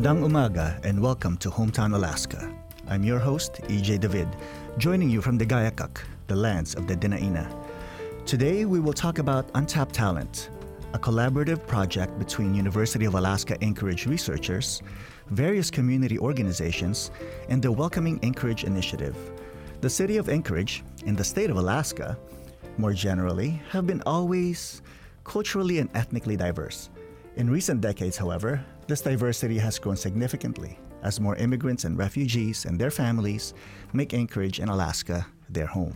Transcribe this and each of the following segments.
Magandang umaga and welcome to Hometown Alaska. I'm your host, EJ David, joining you from the Gayakak, the lands of the Dinaina. Today we will talk about Untapped Talent, a collaborative project between University of Alaska Anchorage researchers, various community organizations, and the Welcoming Anchorage Initiative. The city of Anchorage and the state of Alaska, more generally, have been always culturally and ethnically diverse. In recent decades, however, this diversity has grown significantly as more immigrants and refugees and their families make Anchorage and Alaska their home.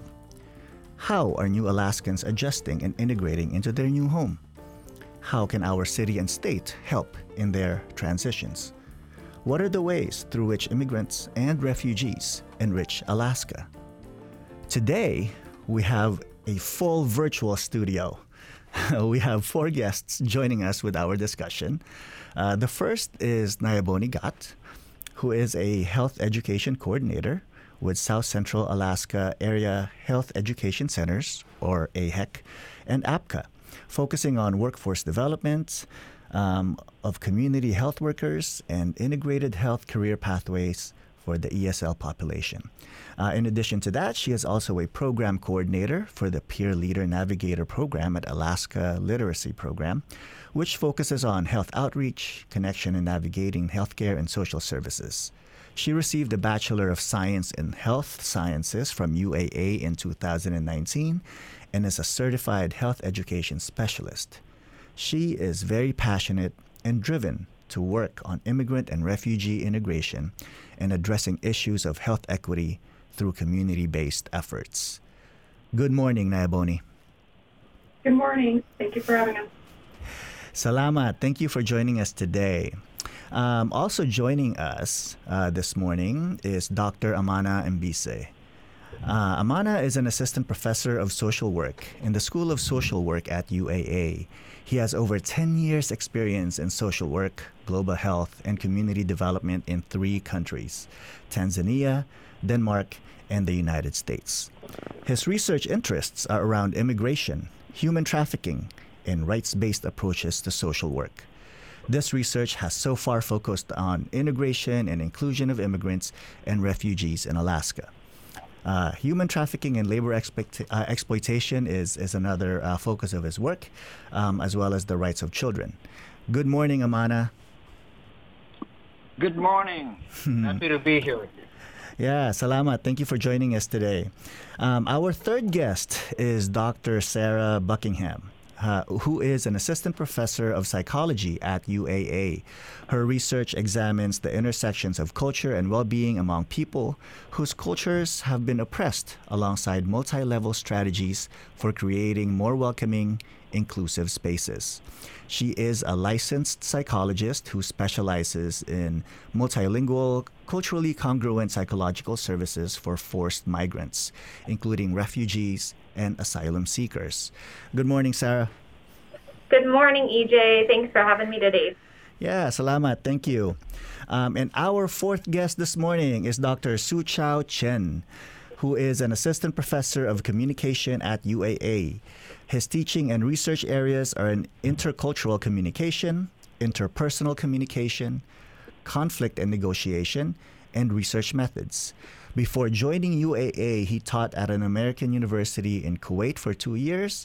How are new Alaskans adjusting and integrating into their new home? How can our city and state help in their transitions? What are the ways through which immigrants and refugees enrich Alaska? Today, we have a full virtual studio. We have 4 guests joining us with our discussion. The first is Nayaboni Gat, who is a health education coordinator with South Central Alaska Area Health Education Centers, or AHEC, and APCA, focusing on workforce development of community health workers and integrated health career pathways for the ESL population. In addition to that, she is also a program coordinator for the Peer Leader Navigator program at Alaska Literacy Program, which focuses on health outreach, connection, and navigating healthcare and social services. She received a Bachelor of Science in Health Sciences from UAA in 2019 and is a certified health education specialist. She is very passionate and driven to work on immigrant and refugee integration and addressing issues of health equity through community-based efforts. Good morning, Nayaboni. Good morning. Thank you for having us. Salamat. Thank you for joining us today. Also joining us this morning is Dr. Amana Mbise. Amana is an assistant professor of social work in the School of Social Work at UAA. He has over 10 years experience in social work, global health, and community development in 3 countries, Tanzania, Denmark, and the United States. His research interests are around immigration, human trafficking, and rights-based approaches to social work. This research has so far focused on integration and inclusion of immigrants and refugees in Alaska. Human trafficking and labor exploitation is another focus of his work, as well as the rights of children. Good morning, Amana. Good morning. Happy to be here with you. Yeah, salamat. Thank you for joining us today. Our third guest is Dr. Sarah Buckingham, who is an assistant professor of psychology at UAA. Her research examines the intersections of culture and well-being among people whose cultures have been oppressed alongside multi-level strategies for creating more welcoming, inclusive spaces. She is a licensed psychologist who specializes in multilingual, culturally congruent psychological services for forced migrants, including refugees and asylum seekers. Good morning, Sarah. Good morning, EJ. Thanks for having me today. Yeah, salamat. Thank you. And our fourth guest this morning is Dr. Su-Chao Chen, who is an assistant professor of communication at UAA. His teaching and research areas are in intercultural communication, interpersonal communication, conflict and negotiation, and research methods. Before joining UAA, he taught at an American university in Kuwait for 2 years.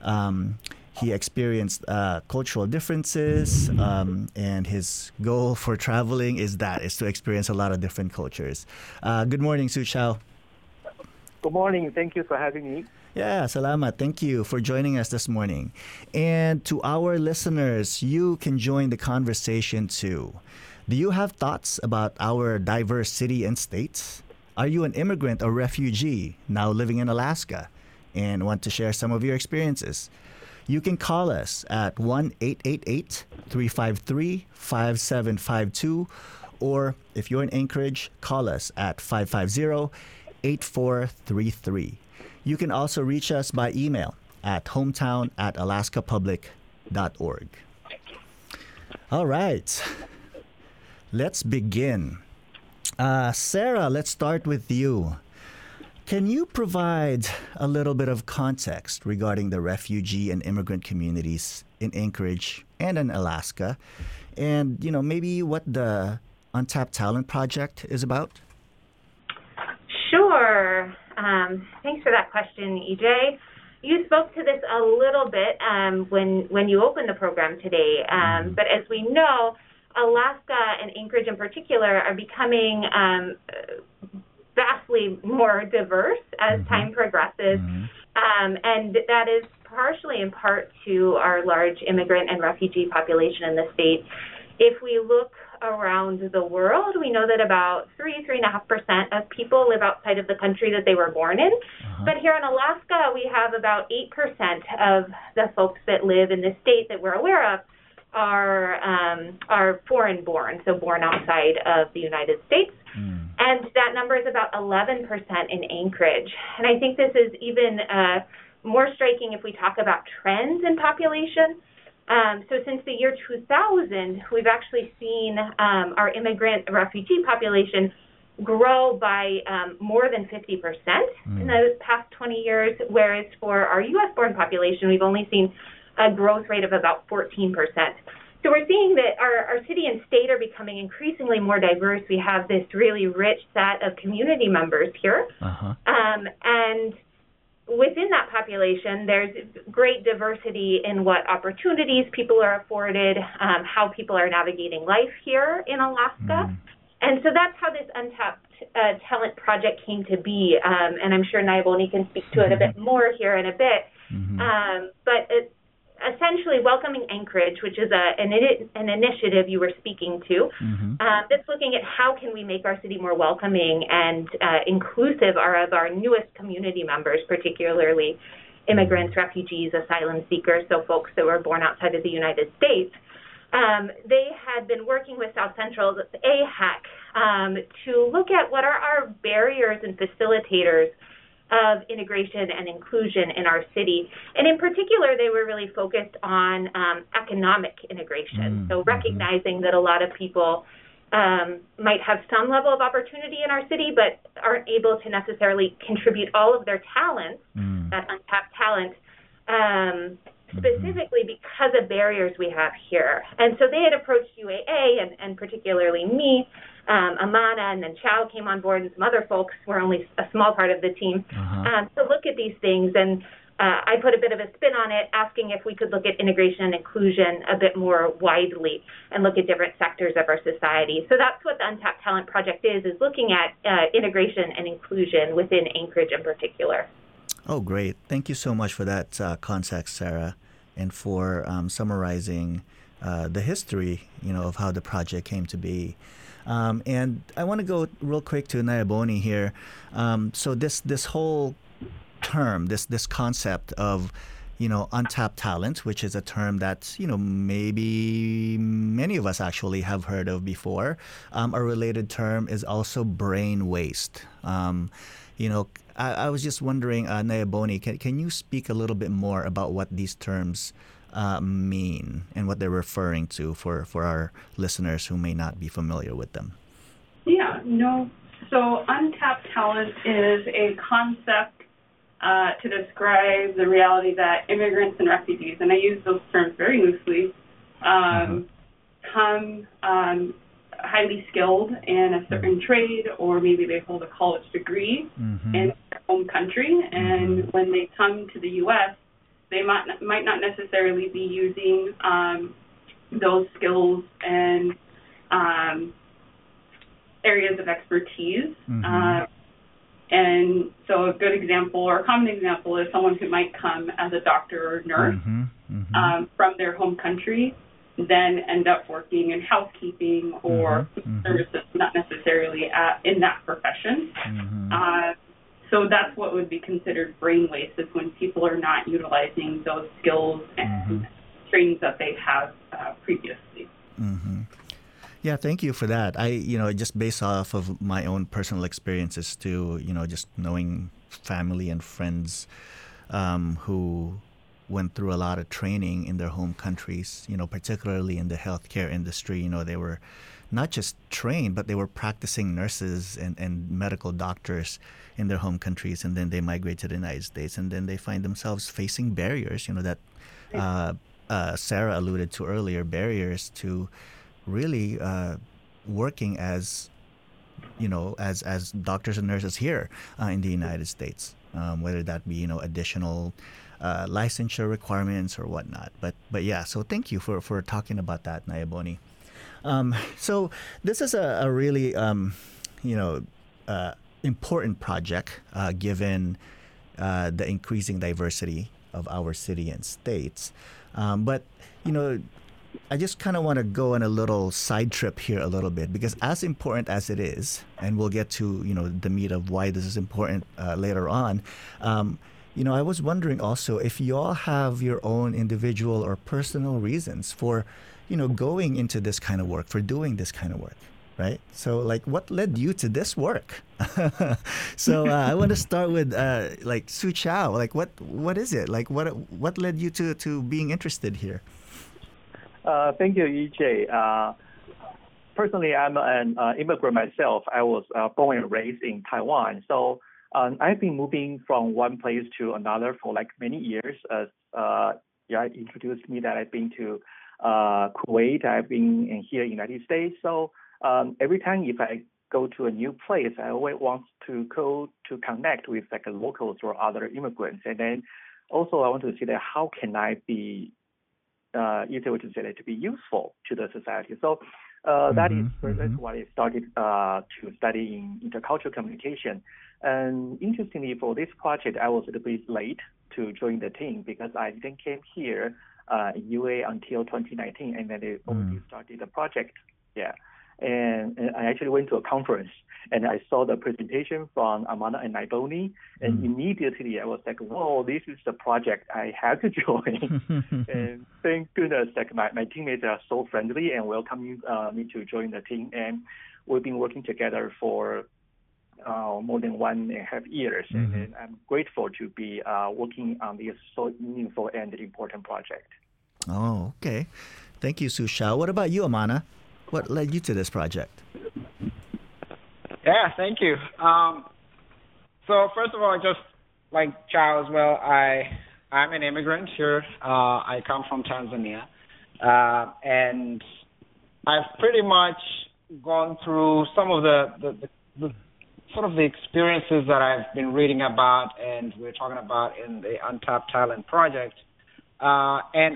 He experienced cultural differences, and his goal for traveling is to experience a lot of different cultures. Good morning, Su-Chao. Good morning. Thank you for having me. Yeah, salamat. Thank you for joining us this morning. And to our listeners, you can join the conversation too. Do you have thoughts about our diverse city and states? Are you an immigrant or refugee now living in Alaska and want to share some of your experiences? You can call us at 1-888-353-5752, or if you're in Anchorage, call us at 550-8433. You can also reach us by email at hometown@alaskapublic.org. All right, let's begin. Sarah, let's start with you. Can you provide a little bit of context regarding the refugee and immigrant communities in Anchorage and in Alaska, and maybe what the Untapped Talent Project is about? Sure. Thanks for that question, EJ. You spoke to this a little bit when you opened the program today, but as we know, Alaska and Anchorage in particular are becoming vastly more diverse as time progresses, and that is partially in part to our large immigrant and refugee population in the state. If we look around the world, we know that about 3.5% of people live outside of the country that they were born in. But here in Alaska, we have about 8% of the folks that live in the state that we're aware of are foreign born, so born outside of the United States. And that number is about 11% in Anchorage. And I think this is even more striking if we talk about trends in population. So since the year 2000, we've actually seen our immigrant refugee population grow by more than 50% in the past 20 years, whereas for our U.S.-born population, we've only seen a growth rate of about 14%. So we're seeing that our city and state are becoming increasingly more diverse. We have this really rich set of community members here. And within that population, there's great diversity in what opportunities people are afforded, how people are navigating life here in Alaska. And so that's how this Untapped Talent Project came to be. And I'm sure Nayaboni can speak to it a bit more here in a bit. But it's essentially welcoming Anchorage, which is an initiative you were speaking to, that's looking at how can we make our city more welcoming and inclusive of our newest community members, particularly immigrants, refugees, asylum seekers, so folks that were born outside of the United States. They had been working with South Central's AHEC to look at what are our barriers and facilitators of integration and inclusion in our city. And in particular, they were really focused on economic integration. So recognizing that a lot of people might have some level of opportunity in our city, but aren't able to necessarily contribute all of their talents, that untapped talent, specifically because of barriers we have here. And so they had approached UAA and particularly me, Amana, and then Chow came on board, and some other folks were only a small part of the team, to look at these things. And I put a bit of a spin on it, asking if we could look at integration and inclusion a bit more widely and look at different sectors of our society. So that's what the Untapped Talent Project is looking at integration and inclusion within Anchorage in particular. Oh, great. Thank you so much for that context, Sarah, and for summarizing the history, of how the project came to be. And I want to go real quick to Nayaboni here. So this whole term, this concept of, untapped talent, which is a term that, maybe many of us actually have heard of before. A related term is also brain waste. I was just wondering, Nayaboni, can you speak a little bit more about what these terms mean and what they're referring to for our listeners who may not be familiar with them? Yeah, no. So untapped talent is a concept to describe the reality that immigrants and refugees, and I use those terms very loosely, come highly skilled in a certain trade, or maybe they hold a college degree in their home country, and when they come to the U.S., they might not necessarily be using those skills and areas of expertise. And so a good example, or a common example, is someone who might come as a doctor or nurse from their home country, then end up working in housekeeping or services, not necessarily in that profession. So that's what would be considered brain waste, is when people are not utilizing those skills and trainings that they have previously. Yeah, thank you for that. I, just based off of my own personal experiences too, just knowing family and friends who went through a lot of training in their home countries, particularly in the healthcare industry. They were not just trained, but they were practicing nurses and medical doctors in their home countries, and then they migrate to the United States, and then they find themselves facing barriers, that Sarah alluded to earlier, barriers to really working as as doctors and nurses here in the United States, whether that be additional licensure requirements or whatnot. But yeah, so thank you for talking about that, Nayaboni. So this is a really important project given the increasing diversity of our city and states. But I just kind of want to go on a little side trip here a little bit, because as important as it is, and we'll get to the meat of why this is important later on. I was wondering also if you all have your own individual or personal reasons for going into this kind of work, for doing this kind of work, right? So like, what led you to this work? So I want to start with Sue Chow. Like, what is it? Like, what led you to being interested here? Thank you, EJ. Personally, I'm an immigrant myself. I was born and raised in Taiwan. So I've been moving from one place to another for like many years. Introduced me that I've been to Kuwait. I've been here in the United States. So every time if I go to a new place, I always want to go to connect with like locals or other immigrants. And then also I want to see that how can I be easier to say that to be useful to the society. So that's why I started to study in intercultural communication. And interestingly, for this project, I was a little bit late to join the team because I didn't came here in UA until 2019, and then they already started the project. Yeah. And I actually went to a conference and I saw the presentation from Amana and Nayaboni, and immediately I was like, whoa, this is the project I have to join. And thank goodness, like my teammates are so friendly and welcoming me to join the team. And we've been working together for more than 1.5 years. And I'm grateful to be working on this so meaningful and important project. Oh, okay. Thank you, Sue Chow. What about you, Amana? What led you to this project? Yeah, thank you. So first of all, just like Chow as well, I'm an immigrant here. I come from Tanzania. And I've pretty much gone through some of the sort of the experiences that I've been reading about and we're talking about in the Untapped Talent Project. And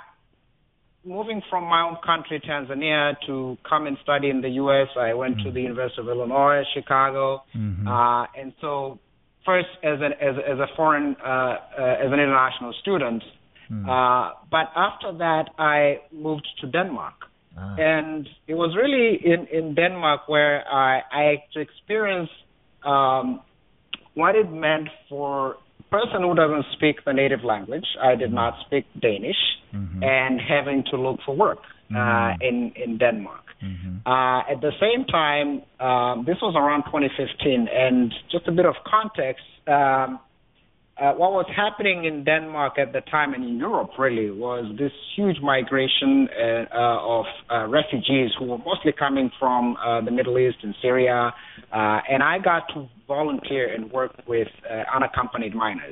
moving from my own country, Tanzania, to come and study in the U.S., I went to the University of Illinois, Chicago, and so first as a foreign, as an international student, but after that I moved to Denmark, and it was really in Denmark where I experienced what it meant for person who doesn't speak the native language. I did not speak Danish, and having to look for work in Denmark. At the same time, this was around 2015, and just a bit of context, what was happening in Denmark at the time and in Europe really was this huge migration of refugees who were mostly coming from the Middle East and Syria, and I got to volunteer and work with unaccompanied minors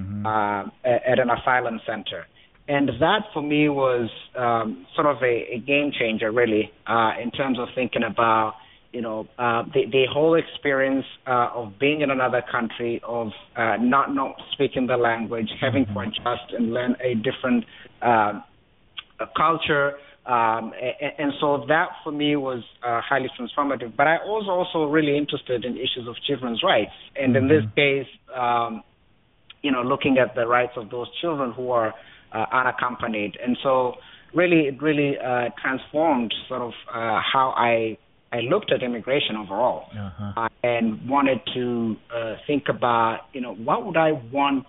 at an asylum center. And that for me was sort of a game changer really in terms of thinking about the whole experience of being in another country, of not speaking the language, having to adjust and learn a different culture. And so that for me was highly transformative. But I was also really interested in issues of children's rights. And in this case, looking at the rights of those children who are unaccompanied. And so it really transformed sort of how I looked at immigration overall, and wanted to think about, what would I want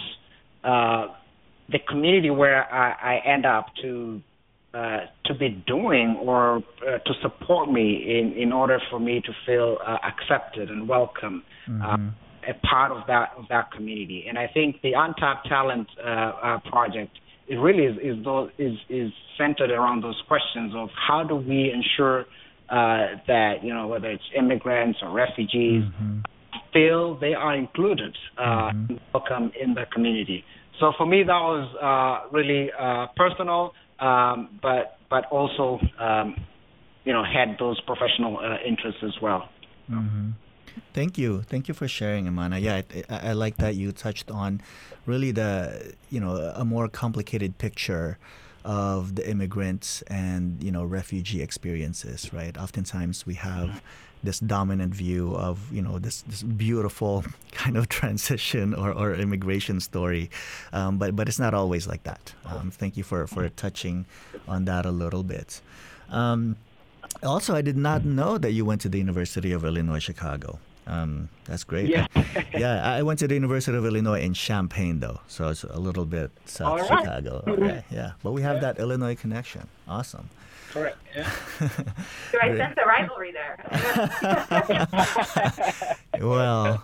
the community where I end up to be doing, or to support me in order for me to feel accepted and welcome, a part of that community. And I think the Untapped Talent Project, it really is centered around those questions of how do we ensure that, whether it's immigrants or refugees, feel they are included and welcome in the community. So for me, that was really personal, but also had those professional interests as well. Mm-hmm. Thank you for sharing, Amana. Yeah, I like that you touched on really the a more complicated picture of the immigrants and refugee experiences, right? Oftentimes we have this dominant view of this beautiful kind of transition or immigration story, but it's not always like that. Thank you for touching on that a little bit. Also, I did not know that you went to the University of Illinois Chicago. That's great. Yeah. I went to the University of Illinois in Champaign, though, so it's a little bit south All right. Chicago. Okay, yeah, but we have that Illinois connection. Awesome. Correct. Yeah. So I sense a rivalry there. Well,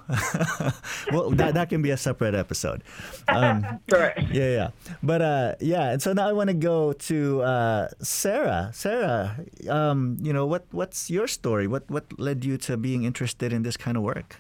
that can be a separate episode. Correct. Yeah. But and so now I want to go to Sarah. Sarah, what's your story? What led you to being interested in this kind of work?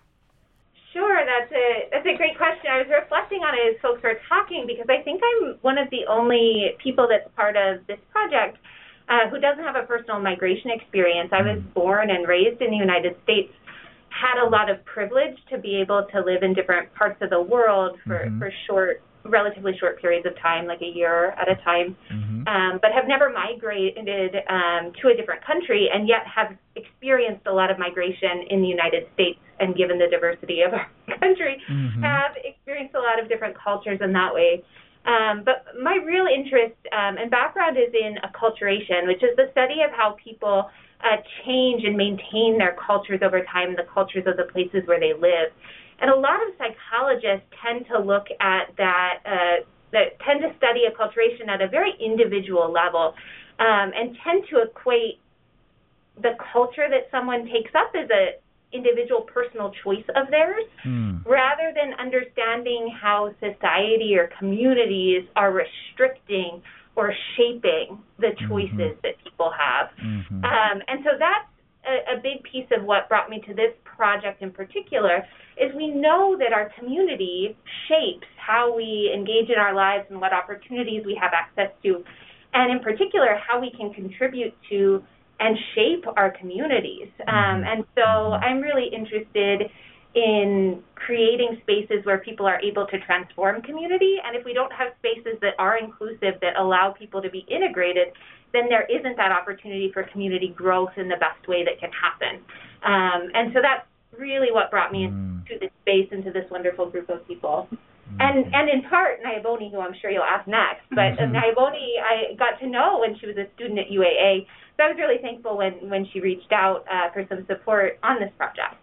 Sure, that's a great question. I was reflecting on it as folks were talking because I think I'm one of the only people that's part of this project who doesn't have a personal migration experience. I was born and raised in the United States, had a lot of privilege to be able to live in different parts of the world for relatively short periods of time, like a year at a time, but have never migrated to a different country, and yet have experienced a lot of migration in the United States, and given the diversity of our country, have experienced a lot of different cultures in that way. But my real interest and background is in acculturation, which is the study of how people change and maintain their cultures over time, the cultures of the places where they live. And a lot of psychologists tend to look at that tend to study acculturation at a very individual level, and tend to equate the culture that someone takes up as a individual personal choice of theirs, rather than understanding how society or communities are restricting or shaping the choices that people have. And so that's a big piece of what brought me to this project in particular, is we know that our community shapes how we engage in our lives and what opportunities we have access to, and in particular, how we can contribute to and shape our communities. And so I'm really interested in creating spaces where people are able to transform community. And if we don't have spaces that are inclusive, that allow people to be integrated, then there isn't that opportunity for community growth in the best way that can happen. And so that's really what brought me into this space, into this wonderful group of people. And in part, Nayaboni, who I'm sure you'll ask next, but Nayaboni I got to know when she was a student at UAA. So I was really thankful when she reached out for some support on this project.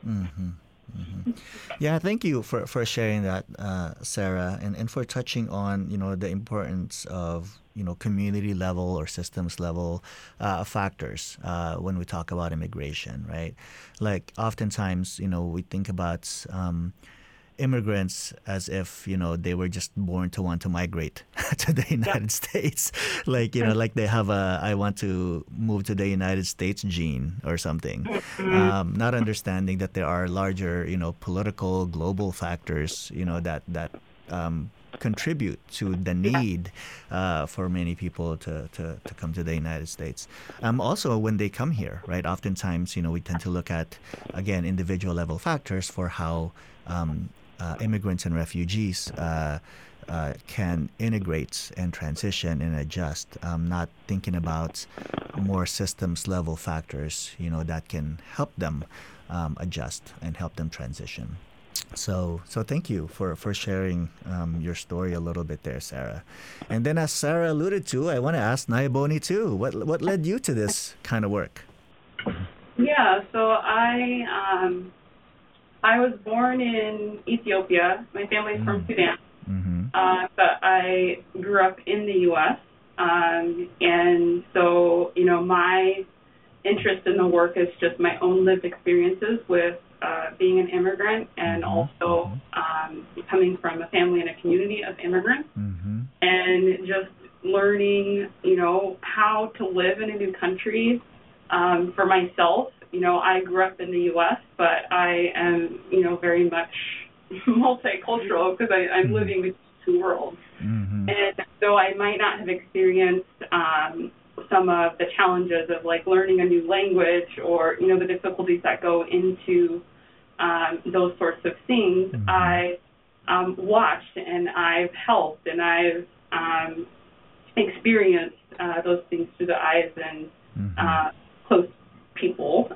Yeah, thank you for sharing that, Sarah, and for touching on the importance of community level or systems level factors when we talk about immigration, right? Like oftentimes we think about immigrants as if they were just born to want to migrate to the United States, like like they have a I want to move to the United States gene or something, not understanding that there are larger political global factors that contribute to the need for many people to come to the United States. Also, when they come here, right? Oftentimes, we tend to look at, again, individual level factors for how immigrants and refugees can integrate and transition and adjust, not thinking about more systems level factors, that can help them adjust and help them transition. So thank you for sharing your story a little bit there, Sarah. And then as Sarah alluded to, I want to ask Nayaboni too, what led you to this kind of work? Yeah, so I was born in Ethiopia. My family's from Sudan, but I grew up in the U.S. And so, my interest in the work is just my own lived experiences with being an immigrant, and also coming from a family and a community of immigrants, and just learning, how to live in a new country for myself. I grew up in the U.S., but I am, very much multicultural because I'm living between two worlds. And so I might not have experienced some of the challenges of like learning a new language or, the difficulties that go into those sorts of things, I watched and I've helped and I've experienced those things through the eyes and close people.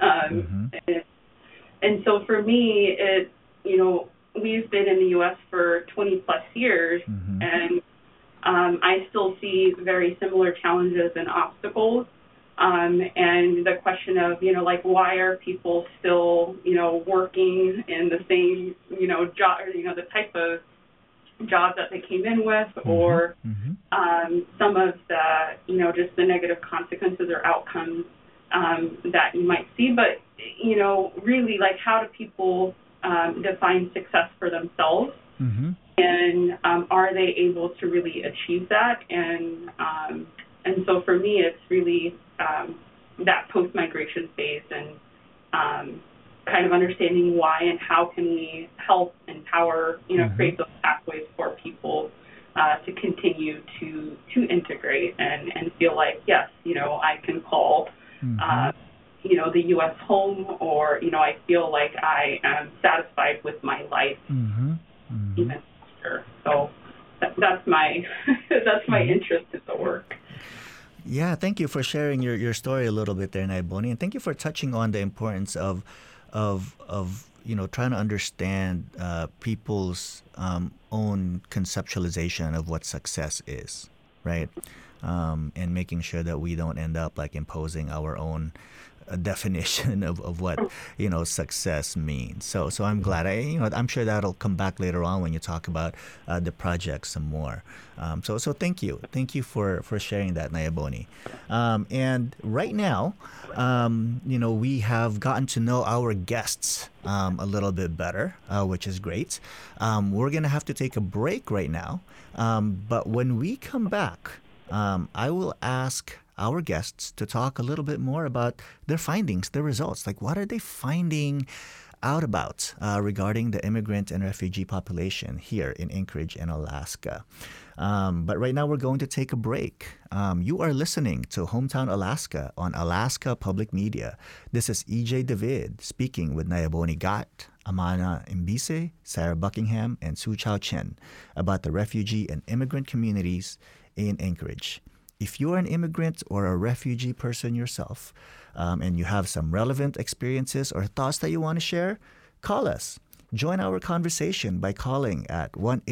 And so for me, it, we've been in the U.S. for 20 plus years, and I still see very similar challenges and obstacles. And the question of, why are people still, working in the same, job, the type of job that they came in with, or some of the, just the negative consequences or outcomes that you might see. But, really, like, how do people define success for themselves? And are they able to really achieve that? And so for me, it's really that post-migration phase and kind of understanding why and how can we help, empower, create those pathways for people to continue to integrate and feel like, yes, I can call, the U.S. home, or, I feel like I am satisfied with my life even after. So that's my interest in the work. Yeah, thank you for sharing your story a little bit there, Nayaboni, and thank you for touching on the importance of trying to understand people's own conceptualization of what success is, right? And making sure that we don't end up like imposing our own definition of what success means. So I'm glad. I'm sure that'll come back later on when you talk about the project some more. So thank you for sharing that, Nayaboni. And right now, we have gotten to know our guests a little bit better, which is great. We're gonna have to take a break right now, but when we come back, I will ask our guests to talk a little bit more about their findings, their results. Like, what are they finding out about regarding the immigrant and refugee population here in Anchorage and Alaska? But right now we're going to take a break. You are listening to Hometown Alaska on Alaska Public Media. This is EJ David speaking with Nayaboni Gat, Amana Mbise, Sarah Buckingham, and Su Chao Chen about the refugee and immigrant communities in Anchorage. If you're an immigrant or a refugee person yourself, and you have some relevant experiences or thoughts that you want to share, call us. Join our conversation by calling at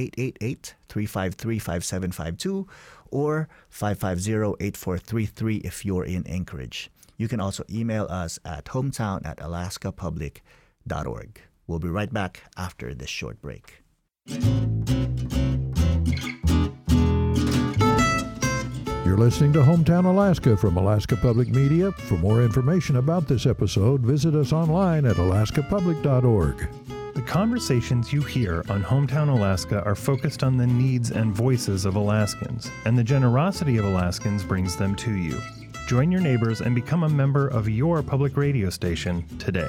1-888-353-5752 or 550-8433 if you're in Anchorage. You can also email us at hometown@alaskapublic.org. We'll be right back after this short break. You're listening to Hometown Alaska from Alaska Public Media. For more information about this episode, visit us online at alaskapublic.org. The conversations you hear on Hometown Alaska are focused on the needs and voices of Alaskans, and the generosity of Alaskans brings them to you. Join your neighbors and become a member of your public radio station today.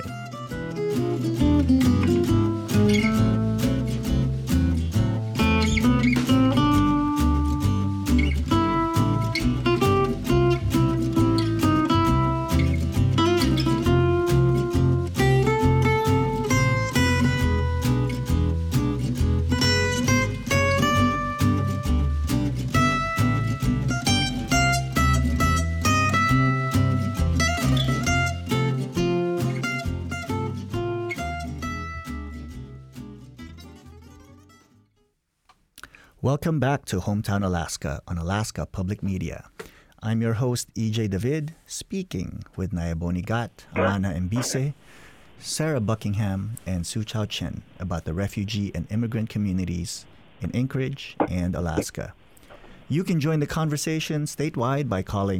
Welcome back to Hometown Alaska on Alaska Public Media. I'm your host, EJ David, speaking with Nayaboni Gat, Amana Mbise, Sarah Buckingham, and Su Chao Chen about the refugee and immigrant communities in Anchorage and Alaska. You can join the conversation statewide by calling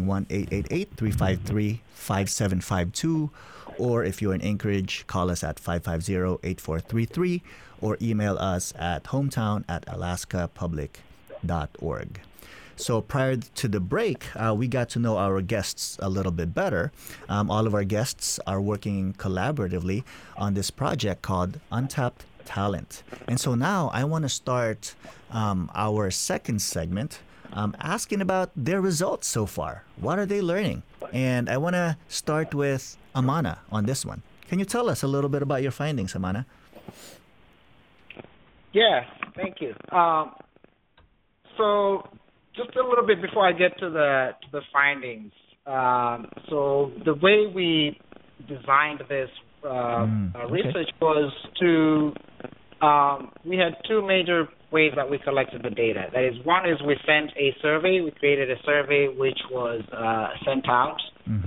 1-888-353-5752, or if you're in Anchorage, call us at 550-8433, or email us at hometown@alaskapublic.org. So prior to the break, we got to know our guests a little bit better. All of our guests are working collaboratively on this project called Untapped Talent. And so now I want to start our second segment asking about their results so far. What are they learning? And I want to start with Amana on this one. Can you tell us a little bit about your findings, Amana? Yeah, thank you. So just a little bit before I get to the findings. So the way we designed this research was to we had two major ways that we collected the data. That is, one is we sent a survey. We created a survey which was sent out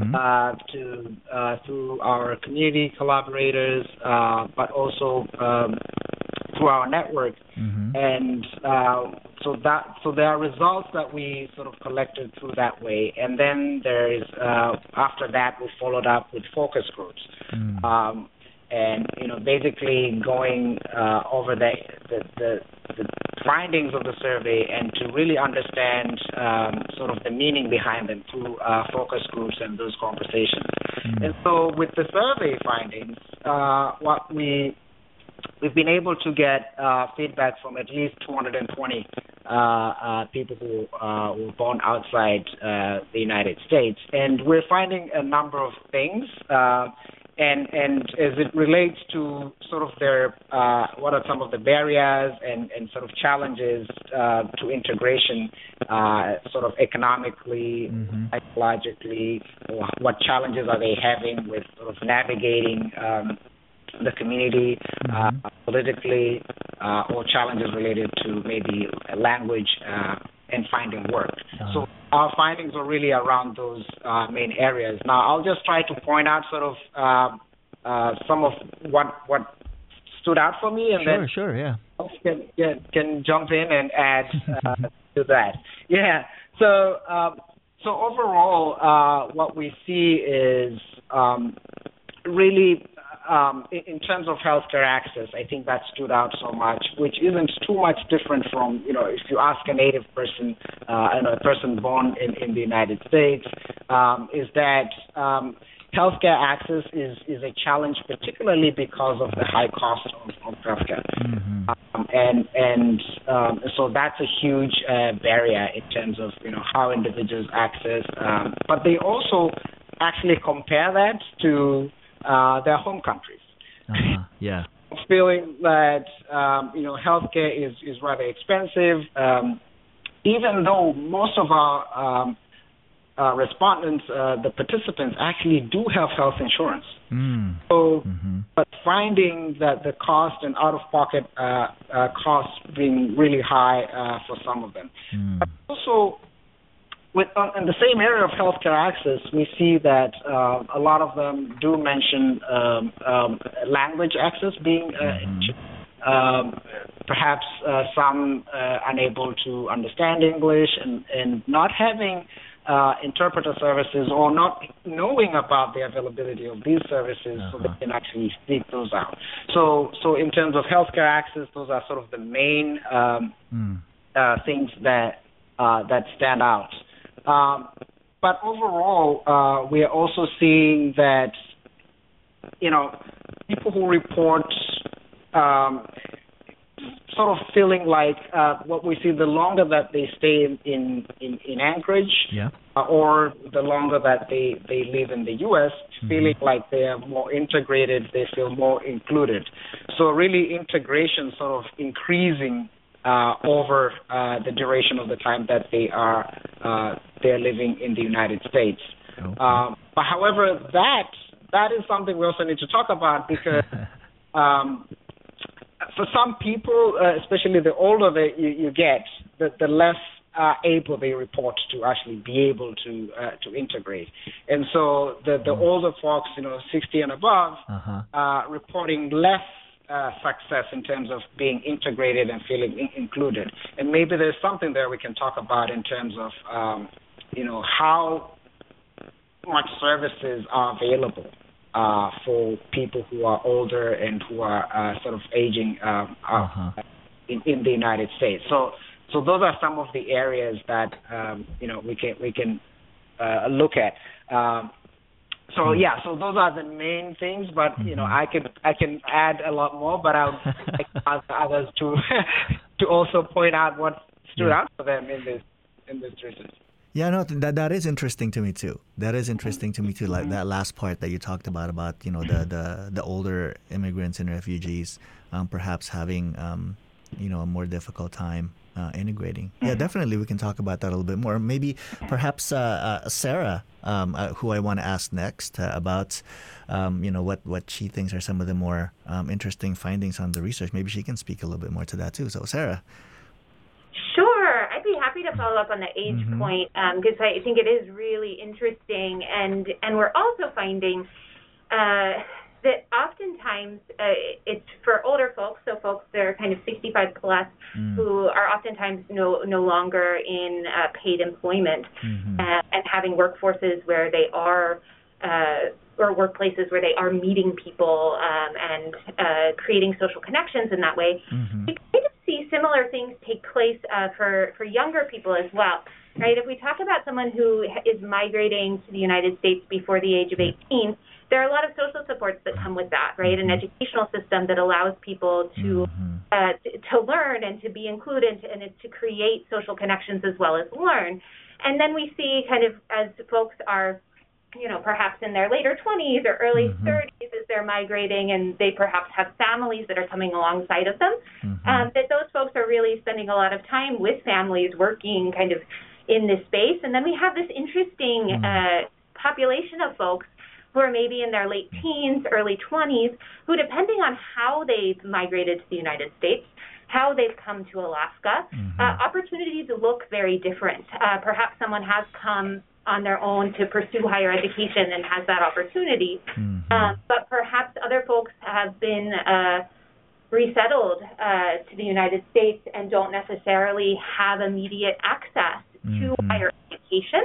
through our community collaborators, but also through our network. And so there are results that we sort of collected through that way. And then there is after that we followed up with focus groups. And basically going over the findings of the survey and to really understand sort of the meaning behind them through focus groups and those conversations. And so with the survey findings, what we've been able to get feedback from at least 220 people who were born outside the United States, and we're finding a number of things. And as it relates to sort of their, what are some of the barriers and sort of challenges to integration, sort of economically, psychologically, or what challenges are they having with sort of navigating the community politically, or challenges related to maybe language and finding work. So our findings are really around those main areas. Now, I'll just try to point out sort of some of what stood out for me, and then can jump in and add to that. Yeah. So overall, what we see is really. In terms of healthcare access, I think that stood out so much, which isn't too much different from, if you ask a native person, a person born in the United States, is that healthcare access is a challenge, particularly because of the high cost of healthcare. So that's a huge barrier in terms of, how individuals access. But they also actually compare that to their home countries. Feeling that healthcare is rather expensive, even though most of our respondents, the participants, actually do have health insurance. But finding that the cost and out-of-pocket costs being really high for some of them. But also, in the same area of healthcare access, we see that a lot of them do mention language access being perhaps some unable to understand English and not having interpreter services or not knowing about the availability of these services so they can actually seek those out. So in terms of healthcare access, those are sort of the main things that stand out. But overall, we are also seeing that, people who report sort of feeling like what we see, the longer that they stay in Anchorage, or the longer that they live in the U.S., feeling like they are more integrated, they feel more included. So really integration sort of increasing over the duration of the time that they're living in the United States. But however, that is something we also need to talk about, because for some people, especially the older that you get, the less able they report to actually be able to integrate. And so the older folks, 60 and above, reporting less success in terms of being integrated and feeling included. And maybe there's something there we can talk about in terms of, how much services are available for people who are older and who are sort of aging in the United States. So those are some of the areas that we can look at. So those are the main things. But I can add a lot more. But I'll ask others to also point out what stood out for them in in this region. Yeah, no, that is interesting to me too. That is interesting to me too. Like that last part that you talked about the older immigrants and refugees, perhaps having a more difficult time integrating. Yeah, definitely we can talk about that a little bit more. Maybe perhaps Sarah, who I want to ask next about, what she thinks are some of the more interesting findings on the research. Maybe she can speak a little bit more to that too. So Sarah. Sure, I'd be happy to follow up on the age point because I think it is really interesting, and we're also finding that oftentimes it's for older folks, so folks that are kind of 65 plus, who are oftentimes no longer in paid employment and having workforces where they are or workplaces where they are meeting people and creating social connections in that way. We kind of see similar things take place for younger people as well, right? If we talk about someone who is migrating to the United States before the age of 18, there are a lot of social supports that come with that, right? An educational system that allows people to learn and to be included and to create social connections as well as learn. And then we see kind of as folks are perhaps in their later 20s or early 30s as they're migrating, and they perhaps have families that are coming alongside of them, that those folks are really spending a lot of time with families working kind of in this space. And then we have this interesting population of folks who are maybe in their late teens, early 20s, who, depending on how they've migrated to the United States, how they've come to Alaska, opportunities look very different. Perhaps someone has come on their own to pursue higher education and has that opportunity. But perhaps other folks have been resettled to the United States and don't necessarily have immediate access to higher education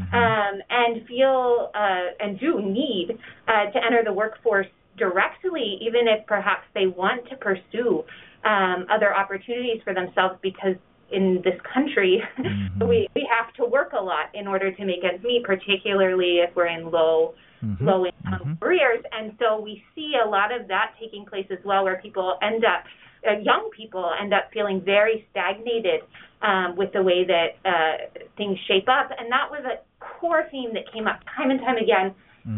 and feel and do need to enter the workforce directly, even if perhaps they want to pursue other opportunities for themselves, because in this country, we have to work a lot in order to make ends meet, particularly if we're in low income careers. And so we see a lot of that taking place as well, where people end up, young people end up feeling very stagnated with the way that things shape up. And that was a core theme that came up time and time again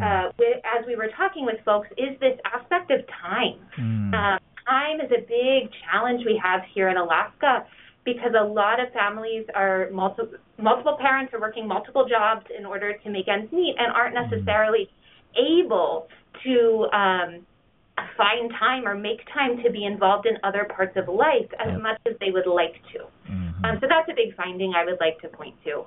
as we were talking with folks, is this aspect of time. Time is a big challenge we have here in Alaska, because a lot of families are multiple parents are working multiple jobs in order to make ends meet and aren't necessarily able to find time or make time to be involved in other parts of life as much as they would like to. So that's a big finding I would like to point to.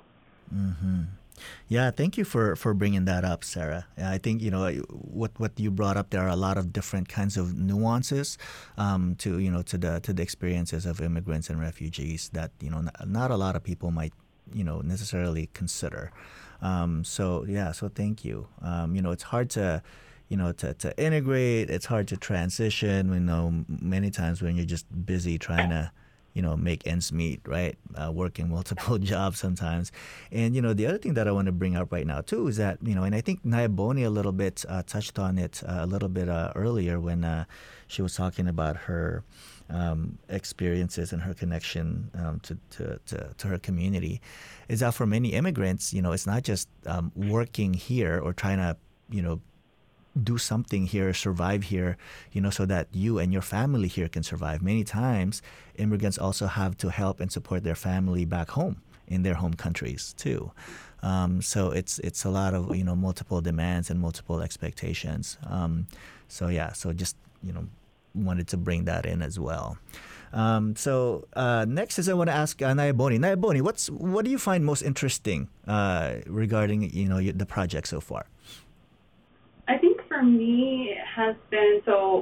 Yeah, thank you for bringing that up, Sarah. I think what you brought up, there are a lot of different kinds of nuances to the experiences of immigrants and refugees that not a lot of people might necessarily consider. So thank you. It's hard to to integrate. It's hard to transition. Many times when you're just busy trying to make ends meet, right? Working multiple jobs sometimes. And, the other thing that I want to bring up right now, too, is that, and I think Nayaboni a little bit touched on it a little bit earlier when she was talking about her experiences and her connection to her community, is that for many immigrants, it's not just working here or trying to, do something here, survive here, so that you and your family here can survive. Many times, immigrants also have to help and support their family back home in their home countries too. So it's a lot of multiple demands and multiple expectations. So just wanted to bring that in as well. So next is I want to ask Nayaboni. Nayaboni, what do you find most interesting regarding the project so far? I think for me it has been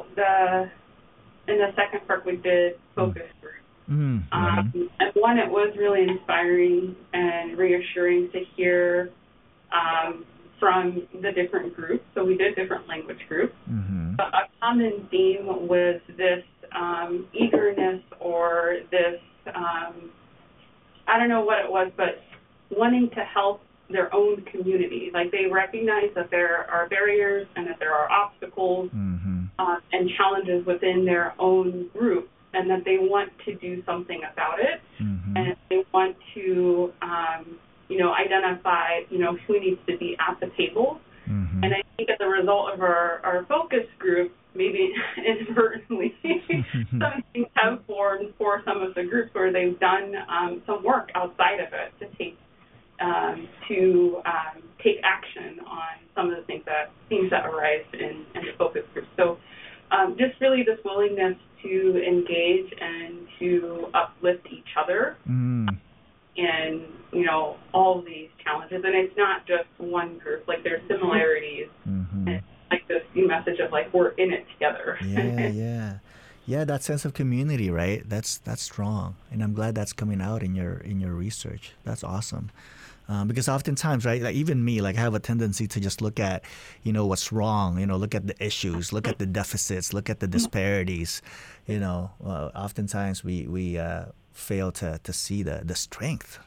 in the second part we did focus groups. And one, it was really inspiring and reassuring to hear from the different groups. So we did different language groups. But a common theme was this eagerness or this, I don't know what it was, but wanting to help their own community. Like, they recognize that there are barriers and that there are obstacles and challenges within their own group, and that they want to do something about it. And they want to, identify, who needs to be at the table. Mm-hmm. And I think as a result of our focus group, maybe inadvertently, some things have formed for some of the groups where they've done some work outside of it to take action on some of the things that arise in the focus group. So just really this willingness to engage and to uplift each other in, all of these challenges. And it's not just one group. Like, there's similarities. Mm-hmm. And like this message of, like, we're in it together. Yeah, that sense of community, right? That's strong. And I'm glad that's coming out in your research. That's awesome. Because oftentimes, right, like even me, like I have a tendency to just look at, what's wrong, look at the issues, look at the deficits, look at the disparities. Oftentimes we fail to see the strength,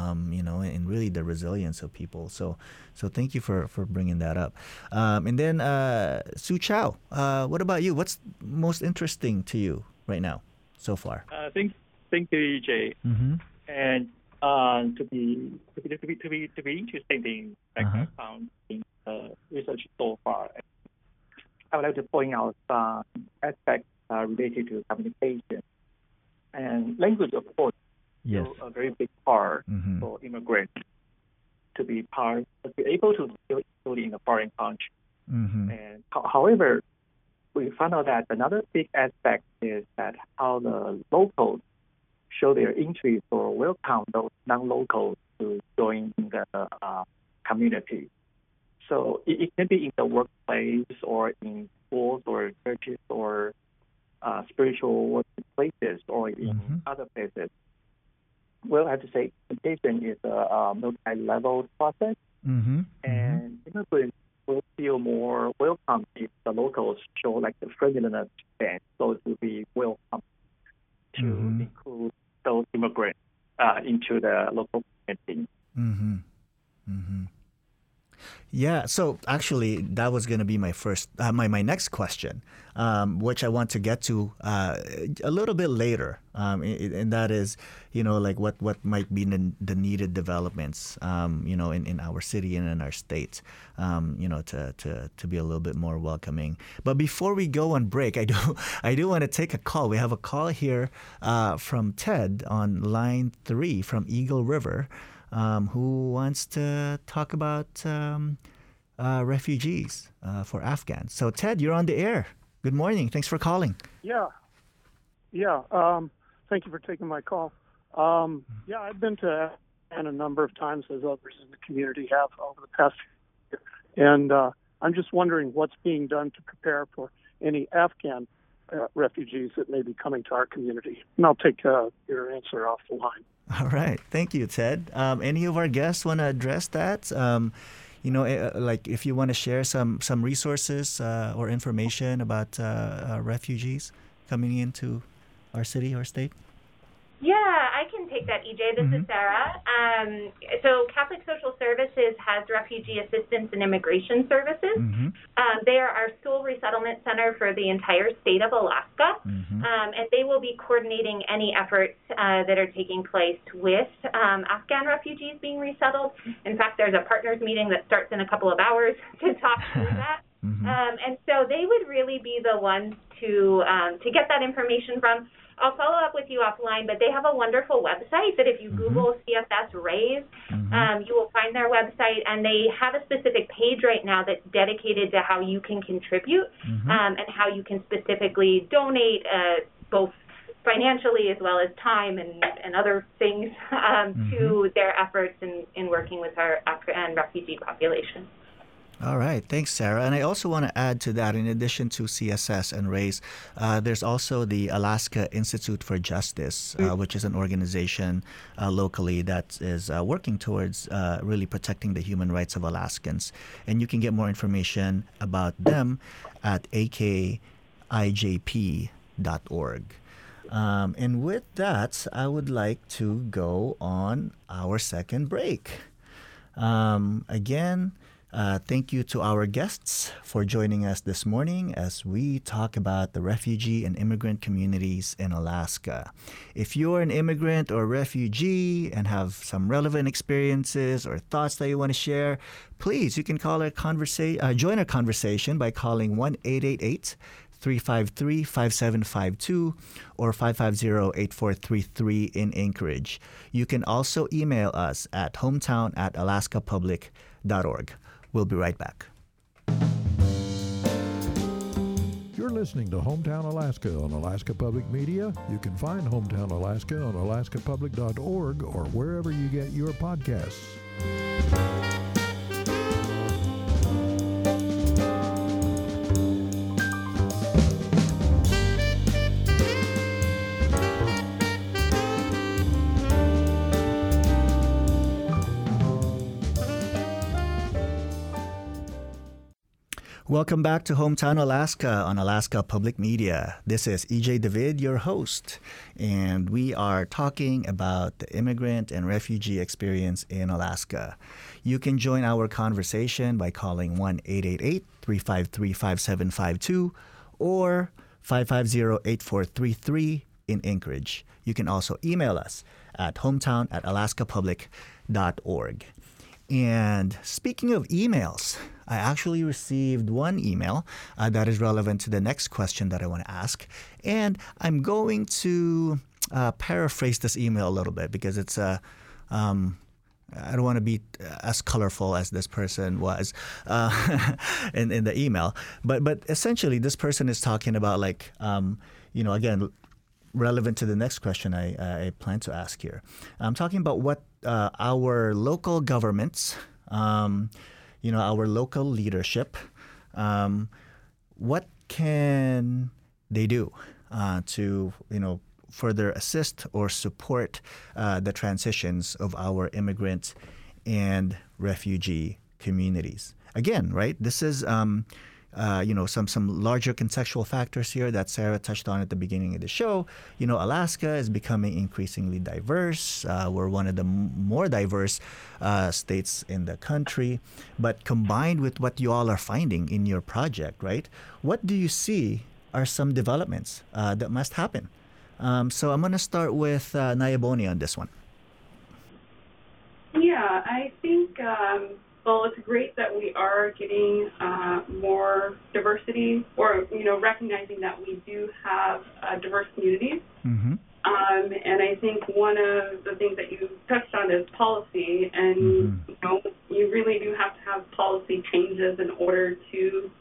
and really the resilience of people. So thank you for bringing that up. And then Sue Chow, what about you? What's most interesting to you right now so far? Thank you, EJ. Mm-hmm. And to be interesting thing that I found in research so far, I would like to point out some aspects related to communication and language. Of course, yes, a very big part for immigrants to be able to feel included in a foreign country. Mm-hmm. And however, we found out that another big aspect is that how the locals show their interest or welcome those non-locals to join the community. So it can be in the workplace or in schools or churches or spiritual workplaces or in other places. Well, I have to say, communication is a multi-level process, and immigrants will feel more welcome if the locals show like the friendliness and so it will be welcome to include those immigrants into the local community. Mm-hmm. Mm-hmm. Yeah, so actually that was going to be my first, my next question, which I want to get to a little bit later, and that is, like what might be the needed developments, in our city and in our state, to be a little bit more welcoming. But before we go on break, I do want to take a call. We have a call here from Ted on line 3 from Eagle River. Who wants to talk about refugees for Afghans. So, Ted, you're on the air. Good morning. Thanks for calling. Yeah. Thank you for taking my call. I've been to Afghanistan a number of times, as others in the community have over the past year. And I'm just wondering what's being done to prepare for any Afghan refugees that may be coming to our community. And I'll take your answer off the line. All right. Thank you, Ted. Any of our guests want to address that? Like if you want to share some resources or information about refugees coming into our city or state? Yeah, I can take that, EJ. This is Sarah. So Catholic Social Services has Refugee Assistance and Immigration Services. They are our sole resettlement center for the entire state of Alaska, and they will be coordinating any efforts that are taking place with Afghan refugees being resettled. In fact, there's a partners meeting that starts in a couple of hours to talk through that. And so they would really be the ones to get that information from. I'll follow up with you offline, but they have a wonderful website that if you Google CSS Raise, you will find their website, and they have a specific page right now that's dedicated to how you can contribute and how you can specifically donate both financially as well as time and other things to their efforts in working with our Afghan refugee population. All right. Thanks, Sarah. And I also want to add to that, in addition to CSS and RAISE, there's also the Alaska Institute for Justice, which is an organization locally that is working towards really protecting the human rights of Alaskans. And you can get more information about them at akijp.org. And with that, I would like to go on our second break. Again, Thank you to our guests for joining us this morning as we talk about the refugee and immigrant communities in Alaska. If you're an immigrant or refugee and have some relevant experiences or thoughts that you want to share, please, you can join our conversation by calling 1-888-353-5752 or 550-8433 in Anchorage. You can also email us at hometown@alaskapublic.org. We'll be right back. You're listening to Hometown Alaska on Alaska Public Media. You can find Hometown Alaska on alaskapublic.org or wherever you get your podcasts. Welcome back to Hometown Alaska on Alaska Public Media. This is EJ David, your host, and we are talking about the immigrant and refugee experience in Alaska. You can join our conversation by calling 1-888-353-5752 or 550-8433 in Anchorage. You can also email us at hometown@alaskapublic.org. And speaking of emails, I actually received one email that is relevant to the next question that I want to ask. And I'm going to paraphrase this email a little bit because it's I don't want to be as colorful as this person was in the email. But essentially, this person is talking about again, relevant to the next question I plan to ask here. I'm talking about what our local governments, our local leadership, what can they do to, further assist or support the transitions of our immigrant and refugee communities? Again, right? This is some larger contextual factors here that Sarah touched on at the beginning of the show. Alaska is becoming increasingly diverse. We're one of the more diverse states in the country. But combined with what you all are finding in your project, right? What do you see are some developments that must happen? So I'm going to start with Nayaboni on this one. Yeah, I think... Well, it's great that we are getting more diversity, or recognizing that we do have diverse communities. Mm-hmm. And I think one of the things that you touched on is policy, and you really do have to have policy changes in order to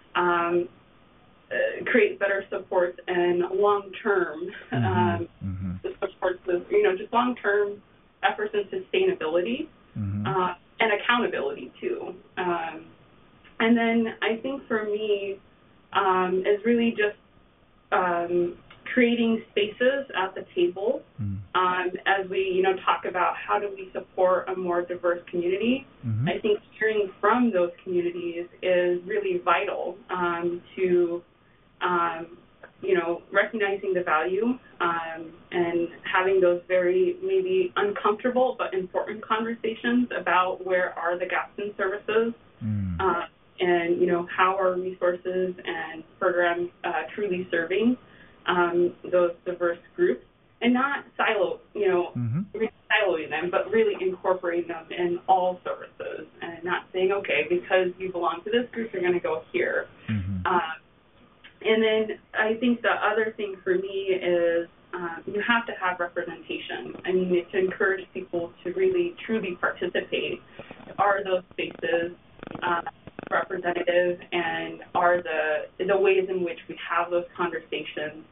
create better supports and long-term supports, just long-term efforts in sustainability. Mm-hmm. And accountability too. And then I think for me is really just creating spaces at the table as we talk about how do we support a more diverse community. Mm-hmm. I think hearing from those communities is really vital to recognizing the value and having those very maybe uncomfortable but important conversations about where are the gaps in services and how are resources and programs truly serving those diverse groups, and not siloing them, but really incorporating them in all services, and not saying, okay, because you belong to this group, you're going to go here. Mm-hmm. And then I think the other thing for me is you have to have representation. I mean, to encourage people to really, truly participate. Are those spaces representative, and are the ways in which we have those conversations,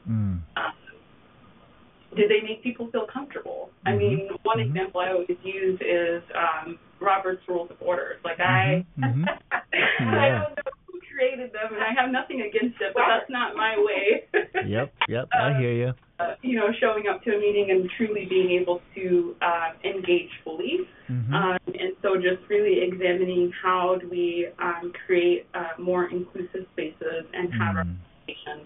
do they make people feel comfortable? Mm-hmm. I mean, one example I always use is Robert's Rules of Order. I don't know who created them, and I have nothing against it, but that's not my way. Yep, I hear you. Showing up to a meeting and truly being able to engage fully. Mm-hmm. And so just really examining how do we create more inclusive spaces and have representation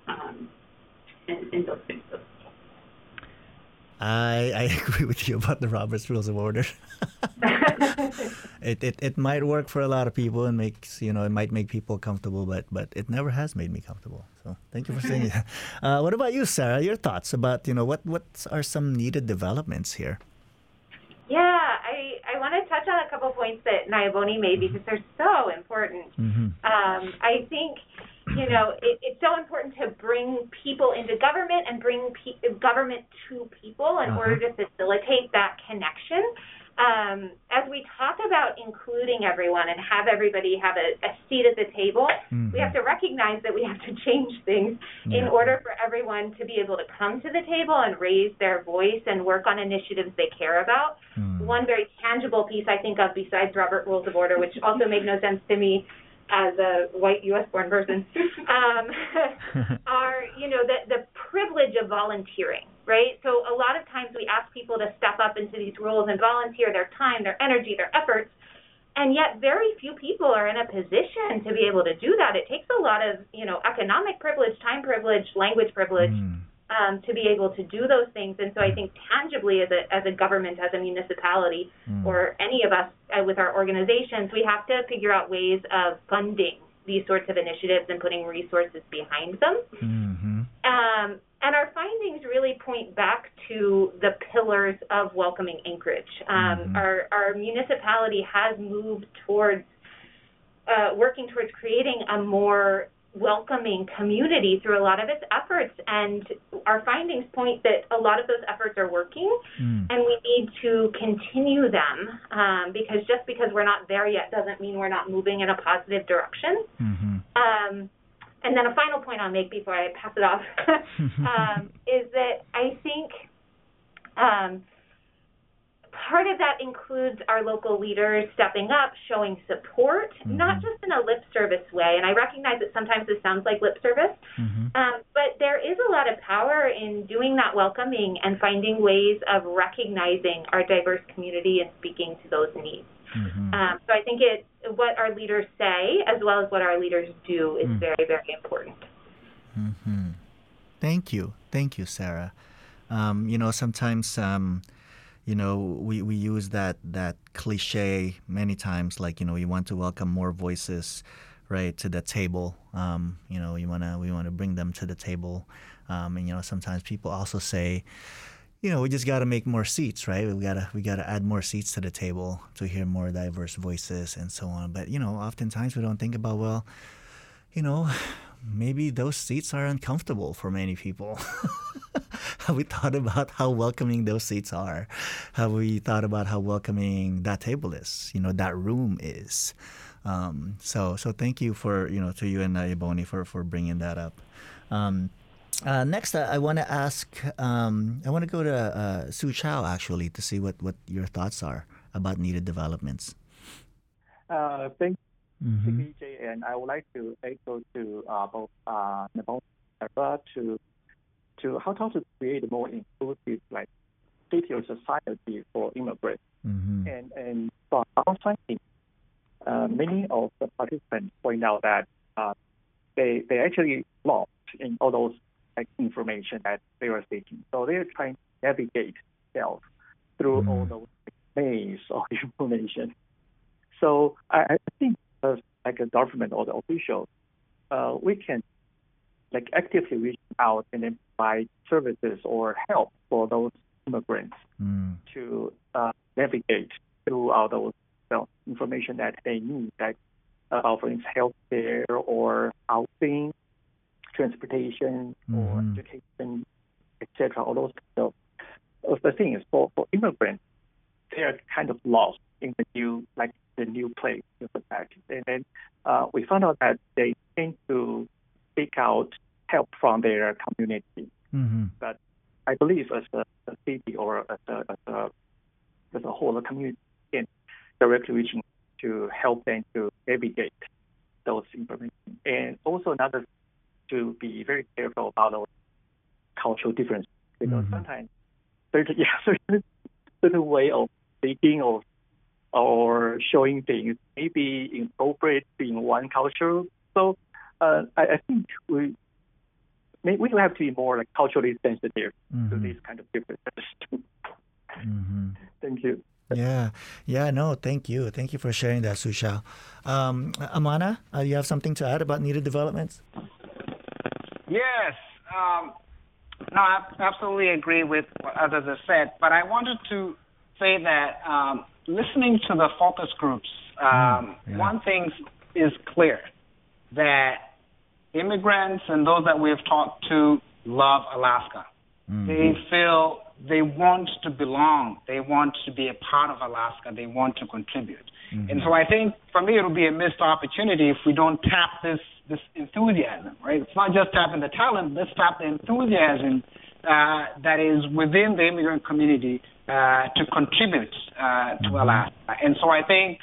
in those spaces. I agree with you about the Robert's Rules of Order. It might work for a lot of people and it might make people comfortable, but it never has made me comfortable. So thank you for saying that. What about you, Sarah? Your thoughts about what are some needed developments here? Yeah, I want to touch on a couple points that Nayaboni made because they're so important. I think it's so important to bring people into government and bring government to people in order to facilitate that connection. As we talk about including everyone and have everybody have a seat at the table, we have to recognize that we have to change things in order for everyone to be able to come to the table and raise their voice and work on initiatives they care about. One very tangible piece I think of, besides Robert Rules of Order, which also made no sense to me as a white U.S.-born person, are, the privilege of volunteering, right? So a lot of times we ask people to step up into these roles and volunteer their time, their energy, their efforts, and yet very few people are in a position to be able to do that. It takes a lot of, economic privilege, time privilege, language privilege, to be able to do those things. And so I think tangibly as a government, as a municipality, or any of us with our organizations, we have to figure out ways of funding these sorts of initiatives and putting resources behind them. And our findings really point back to the pillars of welcoming Anchorage. Our municipality has moved towards working towards creating a more welcoming community through a lot of its efforts, and our findings point that a lot of those efforts are working, and we need to continue them, because just because we're not there yet doesn't mean we're not moving in a positive direction. And then a final point I'll make before I pass it off is that I think part of that includes our local leaders stepping up, showing support, not just in a lip service way. And I recognize that sometimes this sounds like lip service, but there is a lot of power in doing that welcoming and finding ways of recognizing our diverse community and speaking to those needs. So I think what our leaders say as well as what our leaders do is very, very important. Thank you, Sarah. Sometimes we use that cliche many times, like we want to welcome more voices, right, to the table. We want to bring them to the table, and sometimes people also say, we just got to make more seats, right? We gotta add more seats to the table to hear more diverse voices and so on. But oftentimes we don't think about, maybe those seats are uncomfortable for many people. Have we thought about how welcoming those seats are? Have we thought about how welcoming that table is? That room is. So thank you for to you and Nayaboni for bringing that up. Next, I want to ask. I want to go to Sue Chow actually to see what your thoughts are about needed developments. Thank you, EJ, and I would like to echo to both Nayaboni and Sarah to how to create a more inclusive city or society for immigrants. And from our findings, many of the participants point out that they actually lost in all those information that they were seeking. So they're trying to navigate themselves through all those maze of information. So I think as a government or the officials, we can actively reach out and then provide services or help for those immigrants to navigate through all those information that they need, for instance, healthcare or housing, transportation or education, etc. All those kind of the thing is for immigrants, they are kind of lost in the new place, and then we found out that they tend to seek out help from their community. But I believe as a city or as a whole, the community can directly reaching to help them to navigate those information, and also another to be very careful about those cultural differences, because sometimes certain way of speaking or showing things may be inappropriate in one culture. So I think we have to be more culturally sensitive to these kind of differences. Thank you. No, thank you for sharing that, Sushal. Amana, you have something to add about needed developments? Yes. No, I absolutely agree with what others have said, but I wanted to say that listening to the focus groups, one thing is clear, that immigrants and those that we've talked to love Alaska. They feel they want to belong. They want to be a part of Alaska. They want to contribute. And so I think, for me, it'll be a missed opportunity if we don't tap this enthusiasm, right? It's not just tapping the talent, let's tap the enthusiasm that is within the immigrant community to contribute to Alaska. And so I think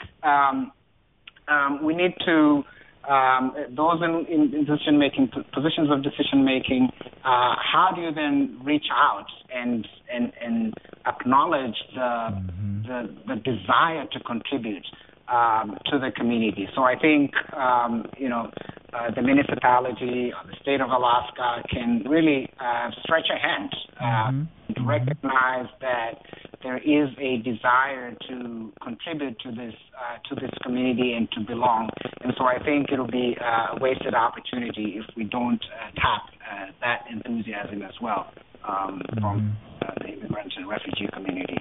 we need to, those in decision-making, positions of decision-making, how do you then reach out and acknowledge the desire to contribute to the community? So I think, the municipality or the state of Alaska can really stretch a hand to recognize that there is a desire to contribute to this community and to belong. And so I think it'll be a wasted opportunity if we don't tap that enthusiasm as well from the immigrant and refugee community.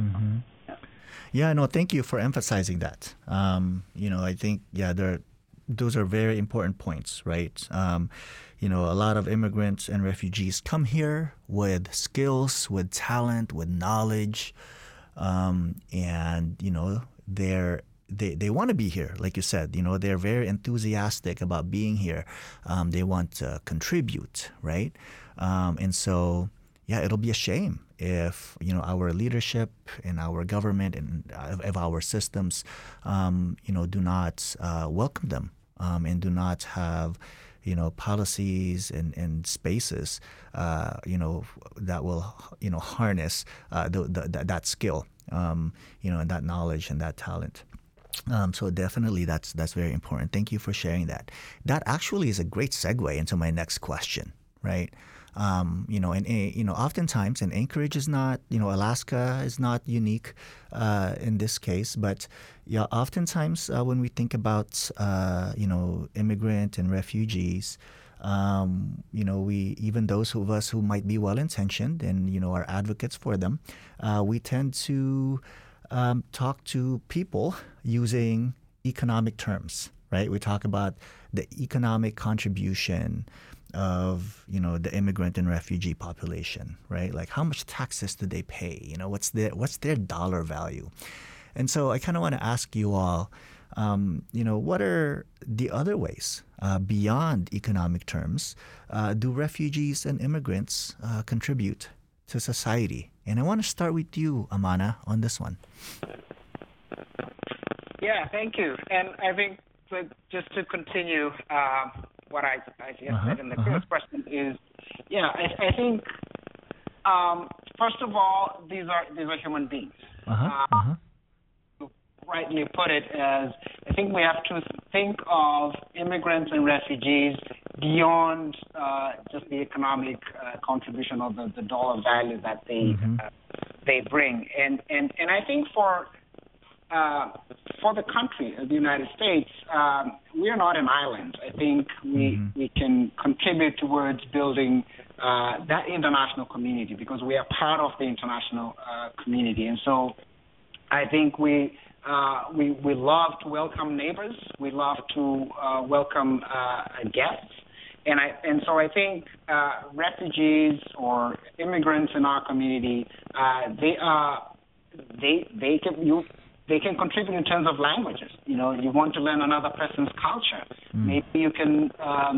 Thank you for emphasizing that. I think, those are very important points, right? A lot of immigrants and refugees come here with skills, with talent, with knowledge, and they want to be here, like you said. They're very enthusiastic about being here. They want to contribute, right? And so, it'll be a shame if our leadership and our government and of our systems, do not welcome them and do not have policies and spaces that will harness that skill and that knowledge and that talent. So definitely that's very important. Thank you for sharing that. That actually is a great segue into my next question, right? Oftentimes, and Anchorage is not, Alaska is not unique in this case, but oftentimes when we think about, immigrant and refugees, we, even those of us who might be well-intentioned and, are advocates for them, we tend to talk to people using economic terms, right? We talk about the economic contribution of the immigrant and refugee population, right? Like how much taxes do they pay? What's their dollar value? And so I kind of want to ask you all, what are the other ways beyond economic terms do refugees and immigrants contribute to society? And I want to start with you, Amana, on this one. Yeah, thank you. And I think just to continue what I just said in the previous question is, I think first of all, these are human beings. You rightly put it as, I think we have to think of immigrants and refugees beyond just the economic contribution or the dollar value that they bring, and I think for the country, the United States, we are not an island. I think we can contribute towards building that international community because we are part of the international community. And so I think we love to welcome neighbors. We love to welcome guests. And so I think refugees or immigrants in our community, they can contribute in terms of languages. You want to learn another person's culture. Maybe you can,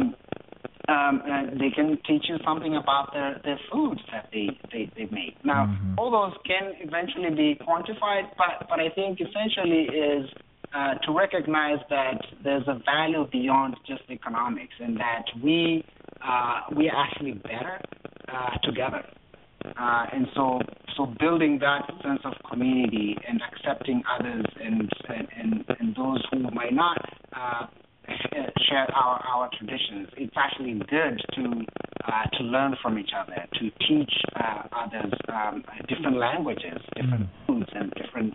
they can teach you something about their foods that they make. Now, all those can eventually be quantified, but I think essentially is to recognize that there's a value beyond just economics and that we are actually better together. And so building that sense of community and accepting others and those who might not share our traditions, it's actually good to to learn from each other, to teach others different languages, different foods, and different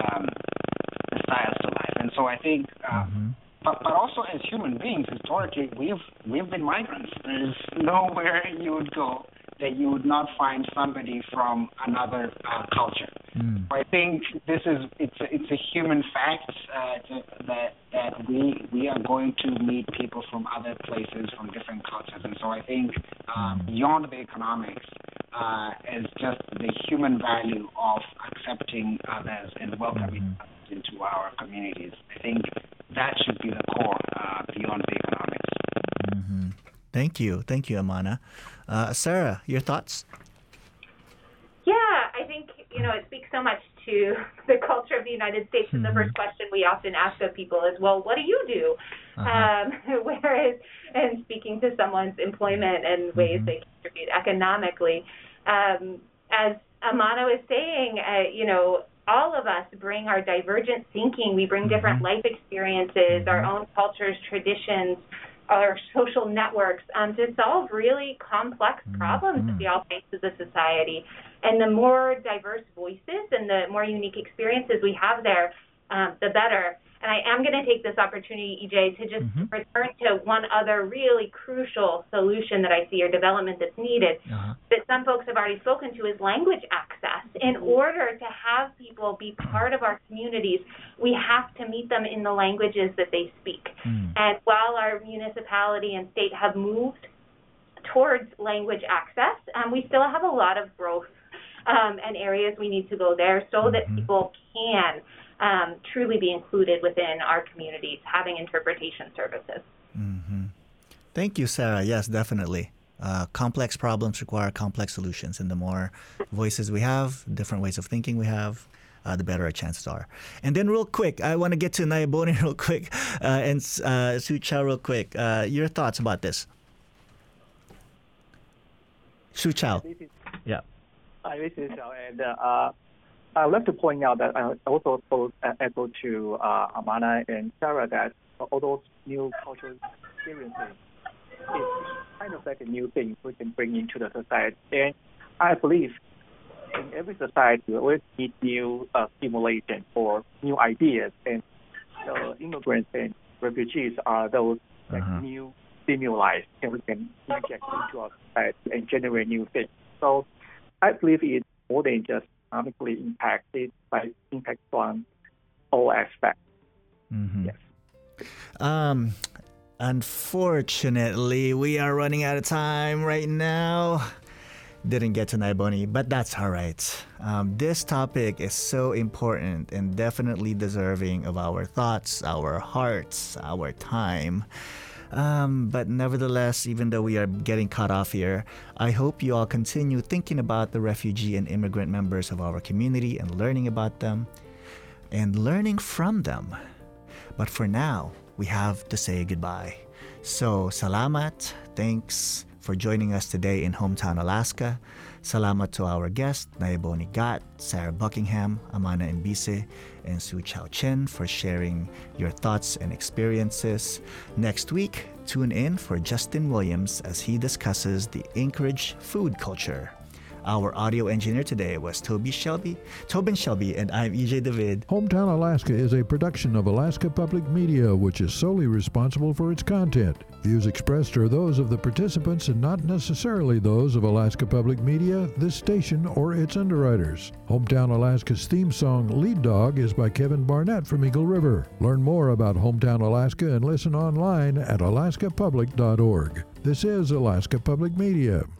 styles to life. And so I think, but also as human beings, historically, we've been migrants. There's nowhere you would go that you would not find somebody from another culture. I think it's a human fact that we are going to meet people from other places, from different cultures, and so I think beyond the economics is just the human value of accepting others and welcoming others into our communities. I think that should be the core beyond the economics. Thank you, Amana. Sarah, your thoughts? Yeah, I think, it speaks so much to the culture of the United States. And the first question we often ask of people is, well, what do you do? Whereas, and speaking to someone's employment and ways they contribute economically, as Amana was saying, all of us bring our divergent thinking. We bring different life experiences, our own cultures, traditions, our social networks to solve really complex problems that we all face as a society. And the more diverse voices and the more unique experiences we have there, the better. And I am going to take this opportunity, EJ, to just return to one other really crucial solution that I see, or development that's needed, that some folks have already spoken to, is language access. In order to have people be part of our communities, we have to meet them in the languages that they speak. And while our municipality and state have moved towards language access, we still have a lot of growth and areas we need to go there so that people can truly be included within our communities, having interpretation services. Thank you, Sarah. Yes, definitely. Complex problems require complex solutions, and the more voices we have, different ways of thinking we have, the better our chances are. And then real quick, I want to get to Nayaboni real quick and Su Chow real quick. Your thoughts about this? Su Chow. Yeah. This is Xiao, and I'd like to point out that I also echo to Amana and Sarah that all those new cultural experiences is kind of like a new thing we can bring into the society. And I believe in every society we always need new stimulation or new ideas, and immigrants and refugees are those new stimuli, and we can inject into our society and generate new things. So I believe it's more than just economically impacted, but impact on all aspects. Yes. Unfortunately, we are running out of time right now. Didn't get to Nayaboni, but that's all right. This topic is so important and definitely deserving of our thoughts, our hearts, our time. But nevertheless, even though we are getting cut off here, I hope you all continue thinking about the refugee and immigrant members of our community and learning about them and learning from them. But for now, we have to say goodbye. So, salamat, thanks for joining us today in Hometown Alaska. Salamat to our guests, Nayaboni Gat, Sarah Buckingham, Amana Mbise, and Su Chow Chen for sharing your thoughts and experiences. Next week, tune in for Justin Williams as he discusses the Anchorage food culture. Our audio engineer today was Tobin Shelby, and I'm EJ David. Hometown Alaska is a production of Alaska Public Media, which is solely responsible for its content. Views expressed are those of the participants and not necessarily those of Alaska Public Media, this station, or its underwriters. Hometown Alaska's theme song, Lead Dog, is by Kevin Barnett from Eagle River. Learn more about Hometown Alaska and listen online at alaskapublic.org. This is Alaska Public Media.